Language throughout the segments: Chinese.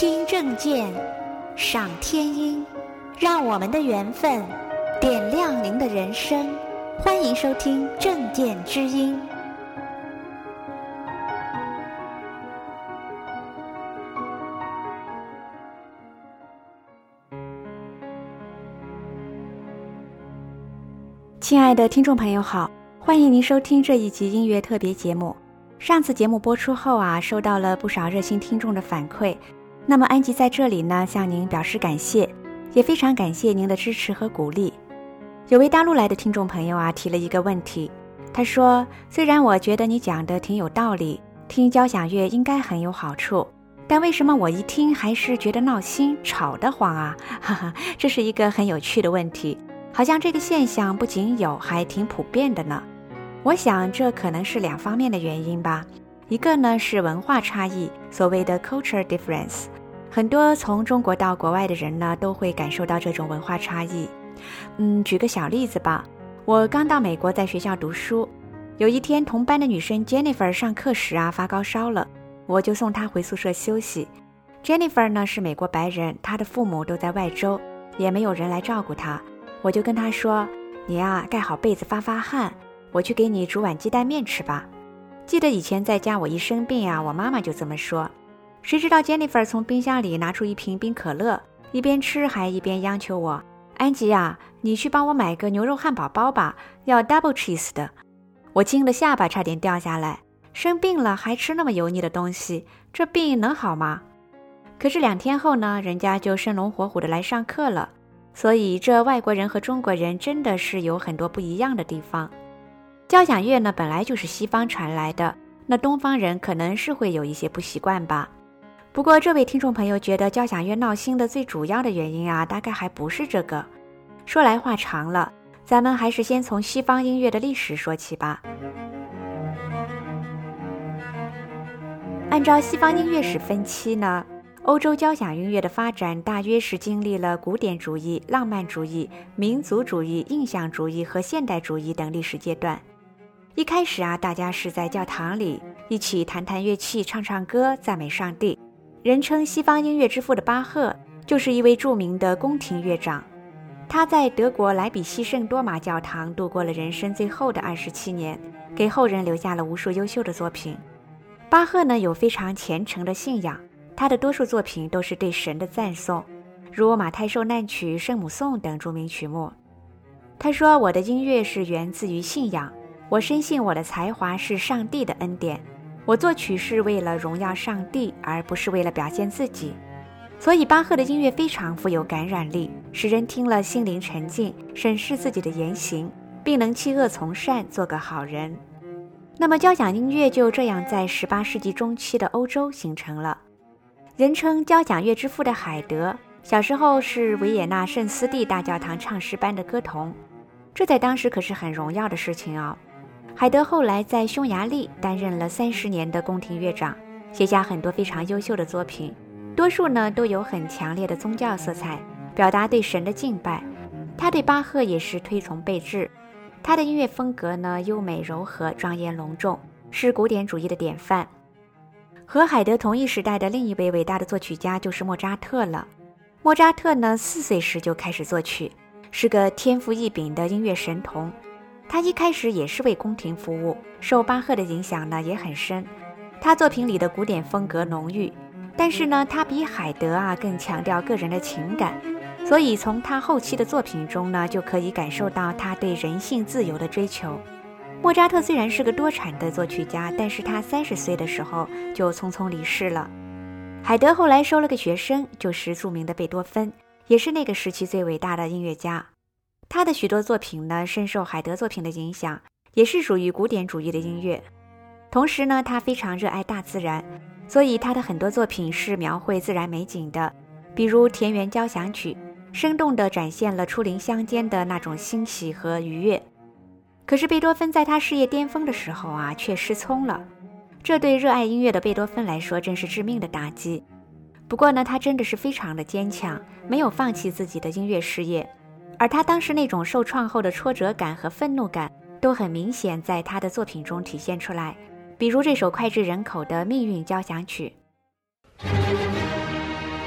听正见，赏天音，让我们的缘分点亮您的人生。欢迎收听正见之音。 亲爱的听众朋友好，欢迎您收听这一集音乐特别节目。上次节目播出后收到了不少热心听众的反馈，那么安吉在这里呢向您表示感谢，也非常感谢您的支持和鼓励。有位大陆来的听众朋友提了一个问题，他说，虽然我觉得你讲的挺有道理，听交响乐应该很有好处，但为什么我一听还是觉得闹心吵得慌啊？哈哈，这是一个很有趣的问题，好像这个现象不仅有，还挺普遍的呢。我想这可能是两方面的原因吧。一个呢是文化差异，所谓的 culture difference， 很多从中国到国外的人呢都会感受到这种文化差异。举个小例子吧，我刚到美国在学校读书，有一天同班的女生 Jennifer 上课时发高烧了，我就送她回宿舍休息。 Jennifer 呢是美国白人，她的父母都在外州，也没有人来照顾她，我就跟她说，你盖好被子发发汗，我去给你煮碗鸡蛋面吃吧。记得以前在家我一生病我妈妈就这么说。谁知道 Jennifer 从冰箱里拿出一瓶冰可乐，一边吃还一边央求我，安吉你去帮我买个牛肉汉堡包吧，要 double cheese 的。我惊得下巴差点掉下来，生病了还吃那么油腻的东西，这病能好吗？可是2天后呢，人家就生龙活虎的来上课了。所以这外国人和中国人真的是有很多不一样的地方。交响乐呢本来就是西方传来的，那东方人可能是会有一些不习惯吧。不过这位听众朋友觉得交响乐闹心的最主要的原因大概还不是这个。说来话长了，咱们还是先从西方音乐的历史说起吧。按照西方音乐史分期呢，欧洲交响音乐的发展大约是经历了古典主义、浪漫主义、民族主义、印象主义和现代主义等历史阶段。一开始大家是在教堂里一起弹弹乐器、唱唱歌、赞美上帝。人称西方音乐之父的巴赫就是一位著名的宫廷乐长，他在德国莱比锡圣多玛教堂度过了人生最后的27年，给后人留下了无数优秀的作品。巴赫呢有非常虔诚的信仰，他的多数作品都是对神的赞颂，如马太受难曲、圣母颂等著名曲目。他说，我的音乐是源自于信仰，我深信我的才华是上帝的恩典，我作曲是为了荣耀上帝，而不是为了表现自己。所以巴赫的音乐非常富有感染力，使人听了心灵沉静，审视自己的言行，并能弃恶从善，做个好人。那么交响音乐就这样在18世纪中期的欧洲形成了。人称交响乐之父的海德，小时候是维也纳圣斯蒂大教堂唱诗班的歌童，这在当时可是很荣耀的事情海德后来在匈牙利担任了30年的宫廷乐长，写下很多非常优秀的作品，多数呢都有很强烈的宗教色彩，表达对神的敬拜。他对巴赫也是推崇备至，他的音乐风格呢优美柔和、庄严隆重，是古典主义的典范。和海德同一时代的另一位伟大的作曲家就是莫扎特了。莫扎特呢4岁时就开始作曲，是个天赋异禀的音乐神童。他一开始也是为宫廷服务，受巴赫的影响呢也很深。他作品里的古典风格浓郁，但是呢他比海德更强调个人的情感，所以从他后期的作品中呢就可以感受到他对人性自由的追求。莫扎特虽然是个多产的作曲家，但是他30岁的时候就匆匆离世了。海德后来收了个学生，就是著名的贝多芬，也是那个时期最伟大的音乐家。他的许多作品呢深受海德作品的影响，也是属于古典主义的音乐。同时呢他非常热爱大自然，所以他的很多作品是描绘自然美景的，比如田园交响曲，生动地展现了初临乡间的那种欣喜和愉悦。可是贝多芬在他事业巅峰的时候却失聪了，这对热爱音乐的贝多芬来说真是致命的打击。不过呢他真的是非常的坚强，没有放弃自己的音乐事业，而他当时那种受创后的挫折感和愤怒感都很明显在他的作品中体现出来，比如这首脍炙人口的命运交响曲。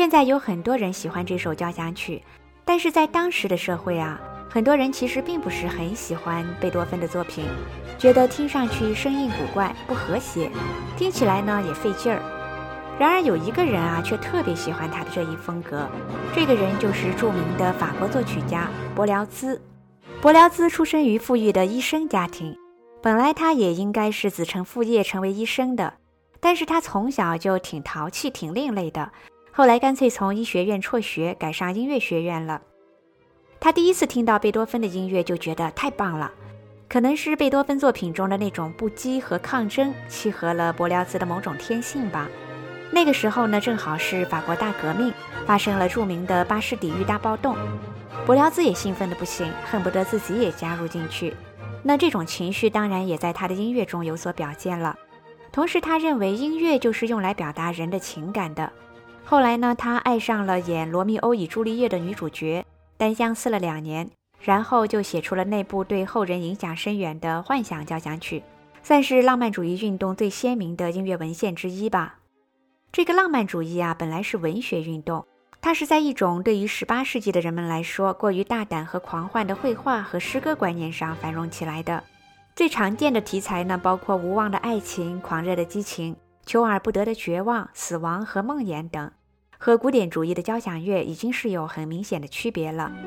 现在有很多人喜欢这首交响曲，但是在当时的社会啊，很多人其实并不是很喜欢贝多芬的作品，觉得听上去声音古怪不和谐，听起来呢也费劲儿。然而有一个人啊却特别喜欢他的这一风格，这个人就是著名的法国作曲家柏辽兹。柏辽兹出生于富裕的医生家庭，本来他也应该是子承父业成为医生的，但是他从小就挺淘气挺另类的，后来干脆从医学院辍学改上音乐学院了。他第一次听到贝多芬的音乐就觉得太棒了，可能是贝多芬作品中的那种不羁和抗争契合了柏辽兹的某种天性吧。那个时候呢，正好是法国大革命，发生了著名的巴士底狱大暴动，柏辽兹也兴奋得不行，恨不得自己也加入进去。那这种情绪当然也在他的音乐中有所表现了。同时他认为音乐就是用来表达人的情感的。后来呢，他爱上了演《罗密欧与朱丽叶》的女主角，单相思了2年，然后就写出了那部对后人影响深远的《幻想交响曲》，算是浪漫主义运动最鲜明的音乐文献之一吧。这个浪漫主义啊，本来是文学运动，它是在一种对于18世纪的人们来说过于大胆和狂幻的绘画和诗歌观念上繁荣起来的。最常见的题材呢，包括无望的爱情、狂热的激情、求而不得的绝望、死亡和梦魇等，和古典主义的交响乐已经是有很明显的区别了。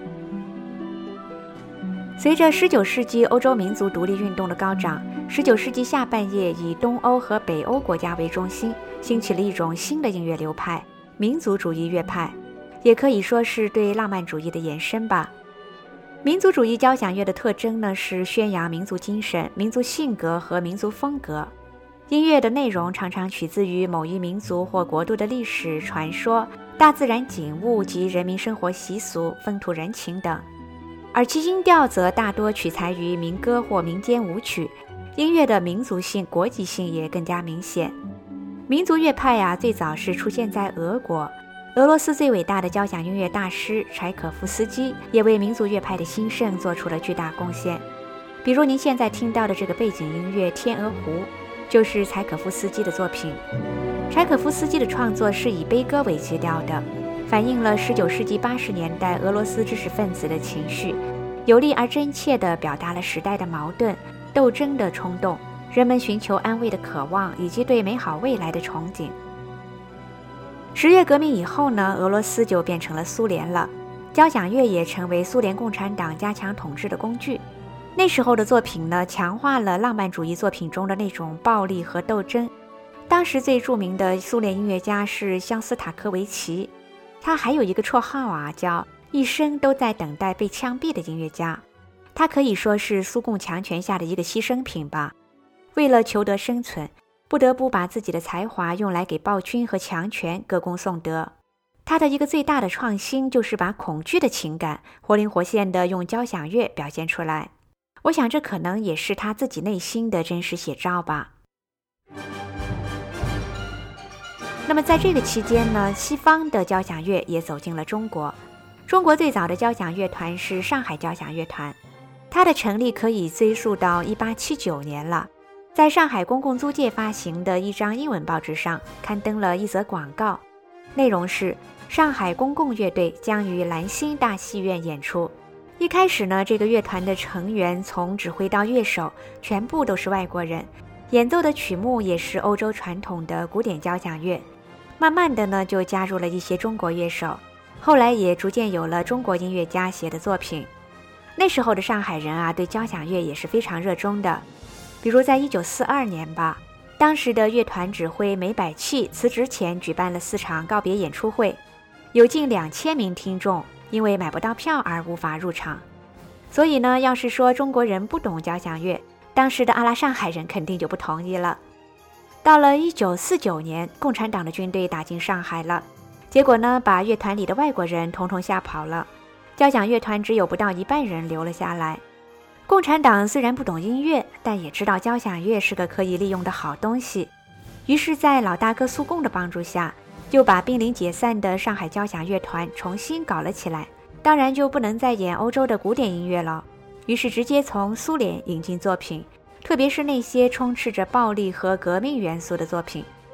随着19世纪欧洲民族独立运动的高涨，19世纪下半叶以东欧和北欧国家为中心，兴起了一种新的音乐流派——民族主义乐派，也可以说是对浪漫主义的延伸吧。民族主义交响乐的特征呢，是宣扬民族精神、民族性格和民族风格。音乐的内容常常取自于某一民族或国度的历史、传说、大自然景物及人民生活习俗、风土人情等，而其音调则大多取材于民歌或民间舞曲，音乐的民族性、国际性也更加明显。民族乐派啊，最早是出现在俄国，俄罗斯最伟大的交响音乐大师柴可夫斯基也为民族乐派的兴盛做出了巨大贡献。比如您现在听到的这个背景音乐《天鹅湖》，就是柴可夫斯基的作品。柴可夫斯基的创作是以悲歌为基调的，反映了19世纪80年代俄罗斯知识分子的情绪，有力而真切地表达了时代的矛盾、斗争的冲动、人们寻求安慰的渴望以及对美好未来的憧憬。10月革命以后呢，俄罗斯就变成了苏联了，交响乐也成为苏联共产党加强统治的工具。那时候的作品呢，强化了浪漫主义作品中的那种暴力和斗争。当时最著名的苏联音乐家是肖斯塔科维奇，他还有一个绰号啊，叫一生都在等待被枪毙的音乐家。他可以说是苏共强权下的一个牺牲品吧，为了求得生存，不得不把自己的才华用来给暴君和强权歌功颂德。他的一个最大的创新就是把恐惧的情感活灵活现地用交响乐表现出来。我想这可能也是他自己内心的真实写照吧。那么在这个期间呢，西方的交响乐也走进了中国。中国最早的交响乐团是上海交响乐团，它的成立可以追溯到1879年了。在上海公共租界发行的一张英文报纸上刊登了一则广告，内容是上海公共乐队将于兰心大戏院演出。一开始呢，这个乐团的成员从指挥到乐手全部都是外国人，演奏的曲目也是欧洲传统的古典交响乐。慢慢的呢，就加入了一些中国乐手，后来也逐渐有了中国音乐家写的作品。那时候的上海人啊，对交响乐也是非常热衷的。比如在1942年吧，当时的乐团指挥梅百器辞职前举办了4场告别演出会，有近2000名听众因为买不到票而无法入场。所以呢，要是说中国人不懂交响乐，当时的阿拉上海人肯定就不同意了。到了1949年，共产党的军队打进上海了，结果呢，把乐团里的外国人统统吓跑了，交响乐团只有不到一半人留了下来。共产党虽然不懂音乐，但也知道交响乐是个可以利用的好东西，于是在老大哥苏共的帮助下，就把濒临解散的上海交响乐团重新搞了起来。当然就不能再演欧洲的古典音乐了，于是直接从苏联引进作品，特别是那些充斥着暴力和革命元素的作品。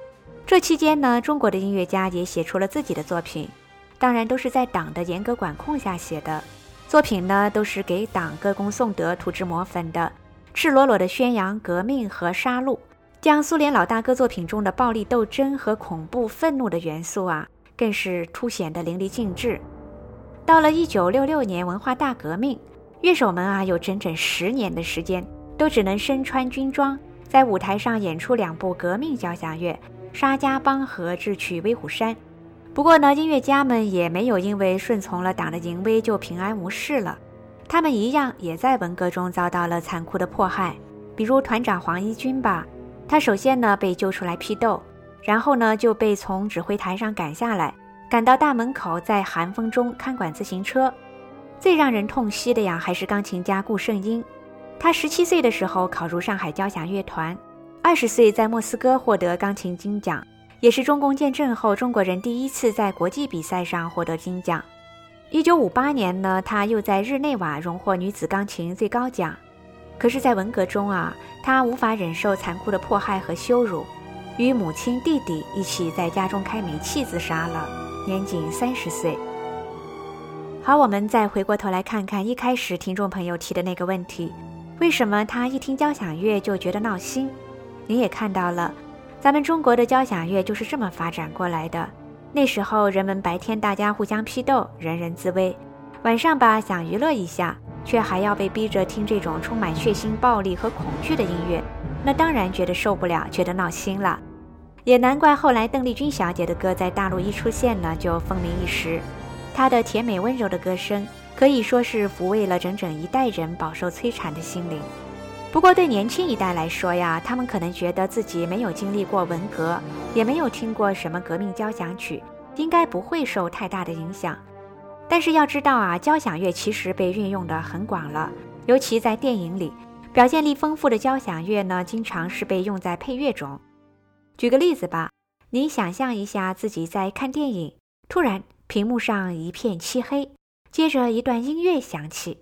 这期间呢，中国的音乐家也写出了自己的作品，当然都是在党的严格管控下写的。作品呢，都是给党歌功颂德、涂脂抹粉的，赤裸裸的宣扬革命和杀戮，将苏联老大哥作品中的暴力斗争和恐怖愤怒的元素更是凸显得淋漓尽致。到了1966年文化大革命，乐手们有整整10年的时间都只能身穿军装，在舞台上演出2部革命交响乐《沙家浜》和《智取威虎山》。不过呢，音乐家们也没有因为顺从了党的淫威就平安无事了，他们一样也在文革中遭到了残酷的迫害。比如团长黄一军吧，他首先呢被揪出来批斗，然后呢就被从指挥台上赶下来，赶到大门口，在寒风中看管自行车。最让人痛惜的还是钢琴家顾圣英，他17岁的时候考入上海交响乐团，20岁在莫斯科获得钢琴金奖，也是中共建政后中国人第一次在国际比赛上获得金奖。1958年呢，他又在日内瓦荣获女子钢琴最高奖。可是在文革中他无法忍受残酷的迫害和羞辱，与母亲弟弟一起在家中开煤气自杀了，年仅30岁。好，我们再回过头来看看一开始听众朋友提的那个问题，为什么他一听交响乐就觉得闹心？您也看到了，咱们中国的交响乐就是这么发展过来的。那时候人们白天大家互相批斗，人人自危，晚上吧想娱乐一下，却还要被逼着听这种充满血腥暴力和恐惧的音乐，那当然觉得受不了，觉得闹心了。也难怪后来邓丽君小姐的歌在大陆一出现呢就风靡一时，她的甜美温柔的歌声可以说是抚慰了整整一代人饱受摧残的心灵。不过对年轻一代来说他们可能觉得自己没有经历过文革，也没有听过什么革命交响曲，应该不会受太大的影响。但是要知道交响乐其实被运用得很广了，尤其在电影里，表现力丰富的交响乐呢，经常是被用在配乐中。举个例子吧，你想象一下自己在看电影，突然屏幕上一片漆黑，接着一段音乐响起。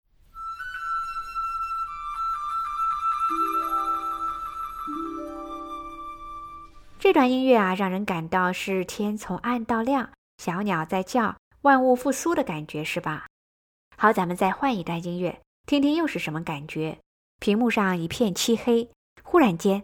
这段音乐让人感到是天从暗到亮，小鸟在叫，万物复苏的感觉，是吧？好，咱们再换一段音乐，听听又是什么感觉。屏幕上一片漆黑，忽然间，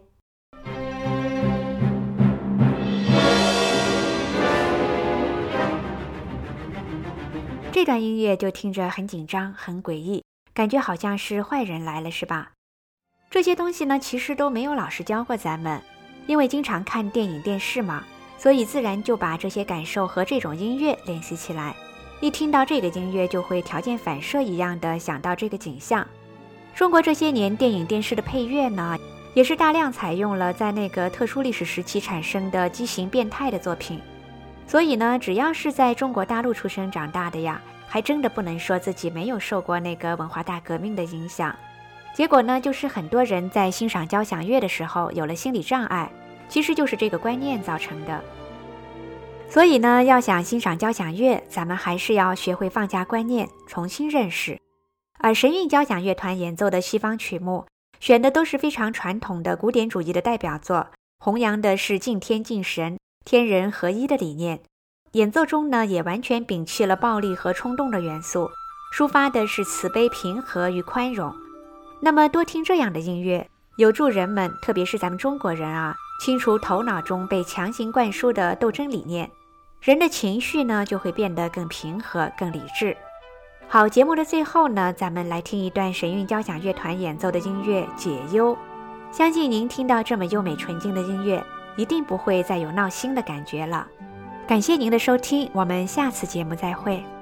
这段音乐就听着很紧张，很诡异，感觉好像是坏人来了，是吧？这些东西呢，其实都没有老师教过咱们，因为经常看电影电视嘛，所以自然就把这些感受和这种音乐联系起来，一听到这个音乐就会条件反射一样的想到这个景象。中国这些年电影电视的配乐呢，也是大量采用了在那个特殊历史时期产生的畸形变态的作品，所以呢，只要是在中国大陆出生长大的还真的不能说自己没有受过那个文化大革命的影响。结果呢，就是很多人在欣赏交响乐的时候有了心理障碍，其实就是这个观念造成的。所以呢，要想欣赏交响乐，咱们还是要学会放下观念，重新认识。而神韵交响乐团演奏的西方曲目，选的都是非常传统的古典主义的代表作，弘扬的是敬天敬神、天人合一的理念。演奏中呢，也完全摒弃了暴力和冲动的元素，抒发的是慈悲、平和与宽容。那么多听这样的音乐，有助人们，特别是咱们中国人清除头脑中被强行灌输的斗争理念，人的情绪呢就会变得更平和、更理智。好，节目的最后呢，咱们来听一段神韵交响乐团演奏的音乐《解忧》。相信您听到这么优美纯净的音乐，一定不会再有闹心的感觉了。感谢您的收听，我们下次节目再会。